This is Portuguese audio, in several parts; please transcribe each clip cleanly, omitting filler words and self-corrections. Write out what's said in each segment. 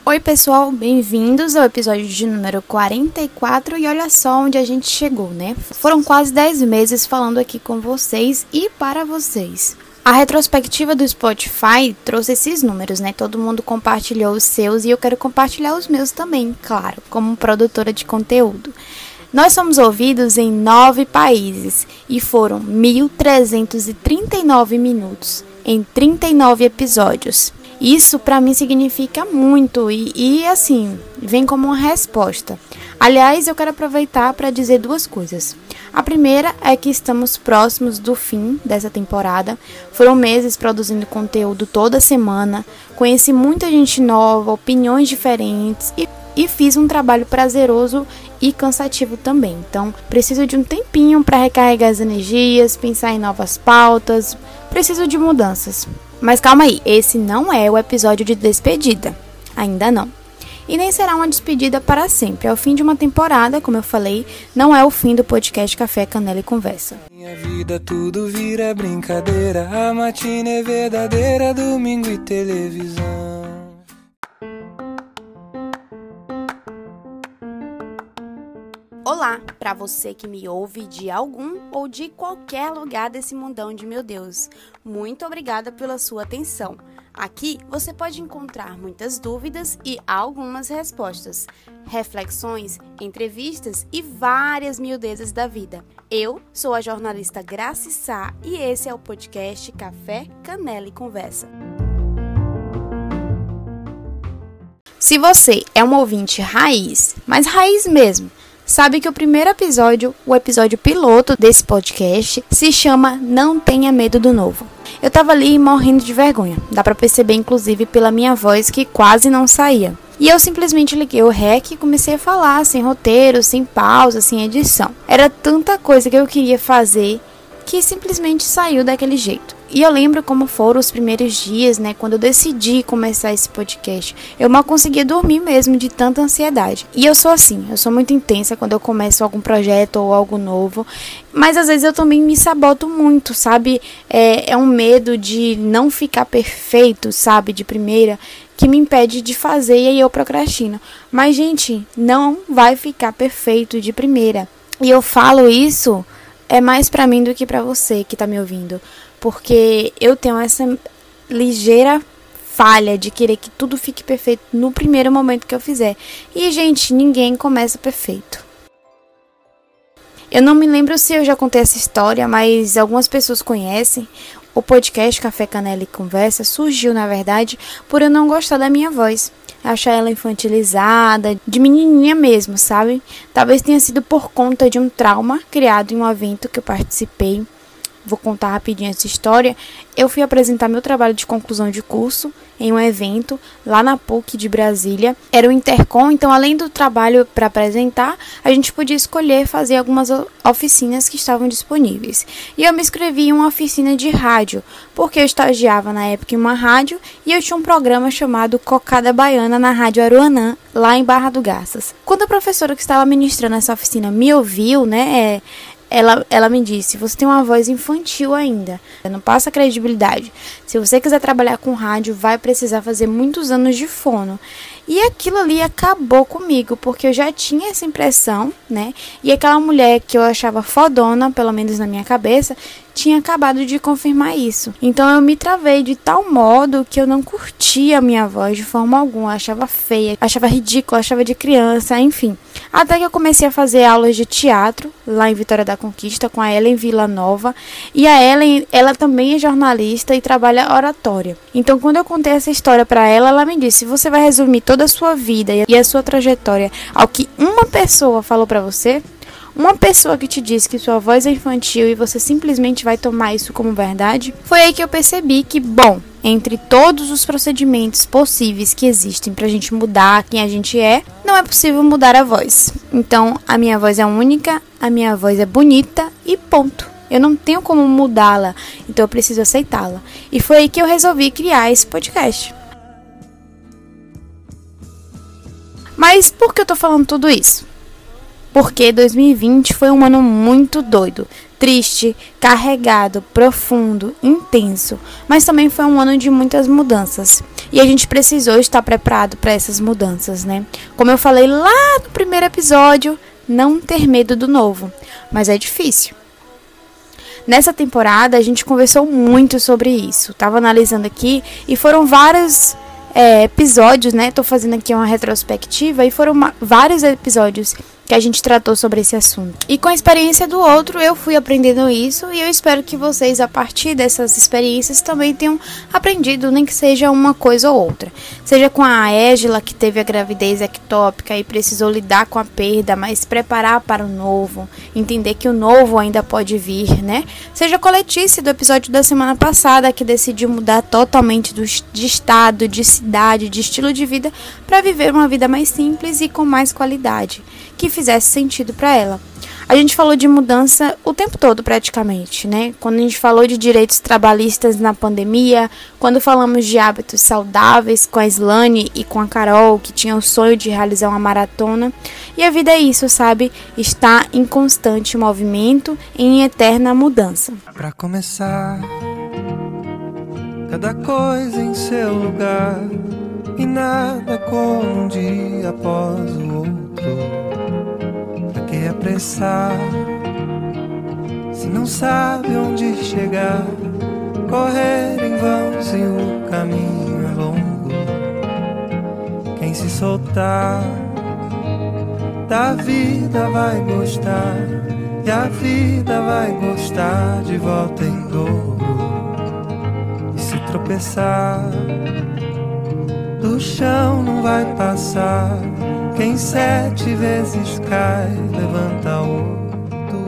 Oi pessoal, bem-vindos ao episódio de número 44 e olha só onde a gente chegou, né? Foram quase 10 meses falando aqui com vocês e para vocês. A retrospectiva do Spotify trouxe esses números, né? Todo mundo compartilhou os seus e eu quero compartilhar os meus também, claro, como produtora de conteúdo. Nós somos ouvidos em 9 países e foram 1.339 minutos em 39 episódios. Isso para mim significa muito e assim, vem como uma resposta. Aliás, eu quero aproveitar para dizer duas coisas. A primeira é que estamos próximos do fim dessa temporada. Foram meses produzindo conteúdo toda semana, conheci muita gente nova, opiniões diferentes e fiz um trabalho prazeroso e cansativo também. Então, preciso de um tempinho para recarregar as energias, pensar em novas pautas, preciso de mudanças. Mas calma aí, esse não é o episódio de despedida, ainda não. E nem será uma despedida para sempre, é o fim de uma temporada, como eu falei, não é o fim do podcast Café, Canela e Conversa. Minha vida tudo vira brincadeira, a matina é verdadeira, domingo e televisão. Olá, para você que me ouve de algum ou de qualquer lugar desse mundão de meu Deus. Muito obrigada pela sua atenção. Aqui você pode encontrar muitas dúvidas e algumas respostas, reflexões, entrevistas e várias miudezas da vida. Eu sou a jornalista Graci Sá e esse é o podcast Café, Canela e Conversa. Se você é um ouvinte raiz, mas raiz mesmo, sabe que o primeiro episódio, o episódio piloto desse podcast, se chama Não Tenha Medo do Novo. Eu tava ali morrendo de vergonha, dá pra perceber inclusive pela minha voz que quase não saía. E eu simplesmente liguei o REC e comecei a falar, sem roteiro, sem pausa, sem edição. Era tanta coisa que eu queria fazer que simplesmente saiu daquele jeito. E eu lembro como foram os primeiros dias, né, quando eu decidi começar esse podcast. Eu mal conseguia dormir mesmo de tanta ansiedade. E eu sou assim, eu sou muito intensa quando eu começo algum projeto ou algo novo. Mas às vezes eu também me saboto muito, sabe? É um medo de não ficar perfeito, sabe, de primeira, que me impede de fazer e aí eu procrastino. Mas, gente, não vai ficar perfeito de primeira. E eu falo isso mais pra mim do que pra você que tá me ouvindo. Porque eu tenho essa ligeira falha de querer que tudo fique perfeito no primeiro momento que eu fizer. E, gente, ninguém começa perfeito. Eu não me lembro se eu já contei essa história, mas algumas pessoas conhecem. O podcast Café, Canela e Conversa surgiu, na verdade, por eu não gostar da minha voz. Achar ela infantilizada, de menininha mesmo, sabe? Talvez tenha sido por conta de um trauma criado em um evento que eu participei. Vou contar rapidinho essa história. Eu fui apresentar meu trabalho de conclusão de curso em um evento lá na PUC de Brasília. Era o Intercom, então além do trabalho para apresentar, a gente podia escolher fazer algumas oficinas que estavam disponíveis. E eu me inscrevi em uma oficina de rádio, porque eu estagiava na época em uma rádio e eu tinha um programa chamado Cocada Baiana na Rádio Aruanã, lá em Barra do Garças. Quando a professora que estava ministrando essa oficina me ouviu, né, ela me disse, você tem uma voz infantil ainda, não passa credibilidade. Se você quiser trabalhar com rádio, vai precisar fazer muitos anos de fono. E aquilo ali acabou comigo, porque eu já tinha essa impressão, né? E aquela mulher que eu achava fodona, pelo menos na minha cabeça, tinha acabado de confirmar isso. Então eu me travei de tal modo que eu não curtia a minha voz de forma alguma. Eu achava feia, achava ridícula, achava de criança, enfim. Até que eu comecei a fazer aulas de teatro lá em Vitória da Conquista com a Ellen Villanova. E a Ellen, ela também é jornalista e trabalha oratória. Então quando eu contei essa história pra ela, ela me disse, você vai resumir toda a sua vida e a sua trajetória ao que uma pessoa falou pra você? Uma pessoa que te disse que sua voz é infantil e você simplesmente vai tomar isso como verdade? Foi aí que eu percebi que, bom, entre todos os procedimentos possíveis que existem pra gente mudar quem a gente é, não é possível mudar a voz. Então, a minha voz é única, a minha voz é bonita e ponto. Eu não tenho como mudá-la, então eu preciso aceitá-la. E foi aí que eu resolvi criar esse podcast. Mas por que eu tô falando tudo isso? Porque 2020 foi um ano muito doido, triste, carregado, profundo, intenso, mas também foi um ano de muitas mudanças. E a gente precisou estar preparado para essas mudanças, né? Como eu falei lá no primeiro episódio, não ter medo do novo, mas é difícil. Nessa temporada a gente conversou muito sobre isso, tava analisando aqui e foram vários episódios, né? Tô fazendo aqui uma retrospectiva e foram vários episódios que a gente tratou sobre esse assunto. E com a experiência do outro, eu fui aprendendo isso e eu espero que vocês, a partir dessas experiências, também tenham aprendido, nem que seja uma coisa ou outra. Seja com a Égila, que teve a gravidez ectópica e precisou lidar com a perda, mas preparar para o novo, entender que o novo ainda pode vir, né? Seja com a Letícia, do episódio da semana passada, que decidiu mudar totalmente de estado, de cidade, de estilo de vida, para viver uma vida mais simples e com mais qualidade, que fizesse sentido para ela. A gente falou de mudança o tempo todo praticamente, né? Quando a gente falou de direitos trabalhistas na pandemia, quando falamos de hábitos saudáveis com a Slane e com a Carol, que tinham o sonho de realizar uma maratona. E a vida é isso, sabe? Está em constante movimento, em eterna mudança. Pra começar, cada coisa em seu lugar, e nada como um dia após o outro. Pra que apressar, se não sabe onde chegar? Correr em vão se o caminho é longo. Quem se soltar da vida vai gostar, e a vida vai gostar de volta em dobro. E se tropeçar, do chão não vai passar. Quem 7 vezes cai, levanta outro.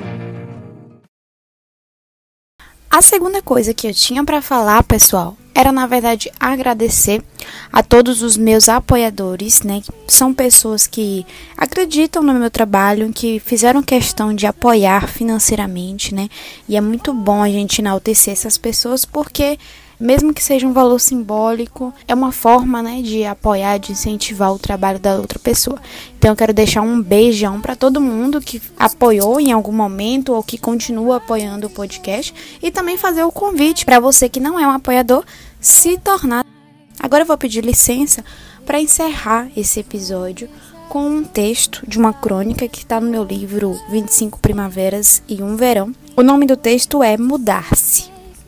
A segunda coisa que eu tinha para falar, pessoal, era na verdade agradecer a todos os meus apoiadores, né? São pessoas que acreditam no meu trabalho, que fizeram questão de apoiar financeiramente, né? E é muito bom a gente enaltecer essas pessoas porque, mesmo que seja um valor simbólico, é uma forma, né, de apoiar, de incentivar o trabalho da outra pessoa. Então eu quero deixar um beijão para todo mundo que apoiou em algum momento ou que continua apoiando o podcast e também fazer o convite para você que não é um apoiador se tornar. Agora eu vou pedir licença para encerrar esse episódio com um texto de uma crônica que está no meu livro 25 Primaveras e um Verão. O nome do texto é Mudar-se.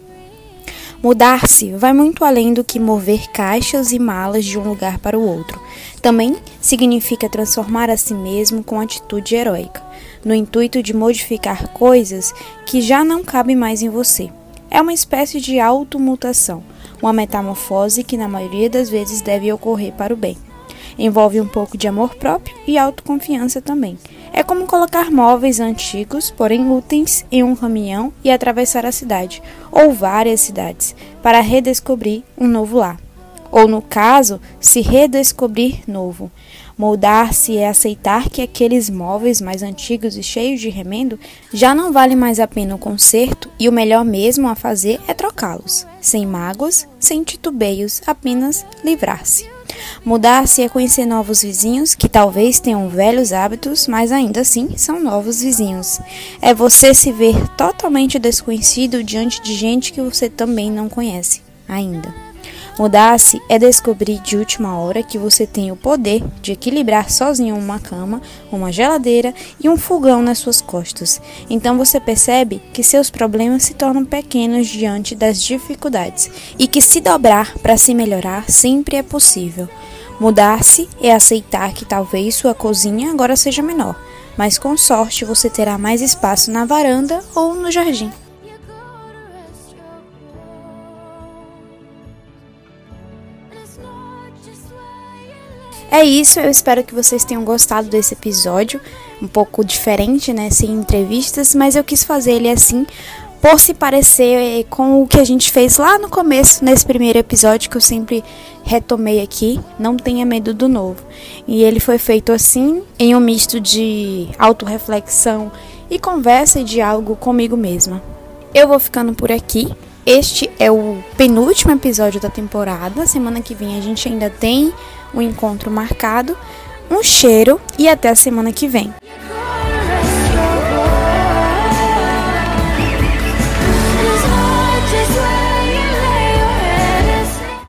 Mudar-se vai muito além do que mover caixas e malas de um lugar para o outro. Também significa transformar a si mesmo com atitude heróica, no intuito de modificar coisas que já não cabem mais em você. É uma espécie de automutação, uma metamorfose que na maioria das vezes deve ocorrer para o bem. Envolve um pouco de amor próprio e autoconfiança também. É como colocar móveis antigos, porém úteis, em um caminhão e atravessar a cidade, ou várias cidades, para redescobrir um novo lar. Ou, no caso, se redescobrir novo. Moldar-se é aceitar que aqueles móveis mais antigos e cheios de remendo já não valem mais a pena o conserto e o melhor mesmo a fazer é trocá-los. Sem mágoas, sem titubeios, apenas livrar-se. Mudar-se é conhecer novos vizinhos que talvez tenham velhos hábitos, mas ainda assim são novos vizinhos. É você se ver totalmente desconhecido diante de gente que você também não conhece ainda. Mudar-se é descobrir de última hora que você tem o poder de equilibrar sozinho uma cama, uma geladeira e um fogão nas suas costas. Então você percebe que seus problemas se tornam pequenos diante das dificuldades e que se dobrar para se melhorar sempre é possível. Mudar-se é aceitar que talvez sua cozinha agora seja menor, mas com sorte você terá mais espaço na varanda ou no jardim. É isso, eu espero que vocês tenham gostado desse episódio, um pouco diferente, né, sem entrevistas, mas eu quis fazer ele assim, por se parecer com o que a gente fez lá no começo, nesse primeiro episódio que eu sempre retomei aqui, Não Tenha Medo do Novo. E ele foi feito assim, em um misto de autorreflexão e conversa e diálogo comigo mesma. Eu vou ficando por aqui. Este é o penúltimo episódio da temporada. Semana que vem a gente ainda tem um encontro marcado. Um cheiro e até a semana que vem.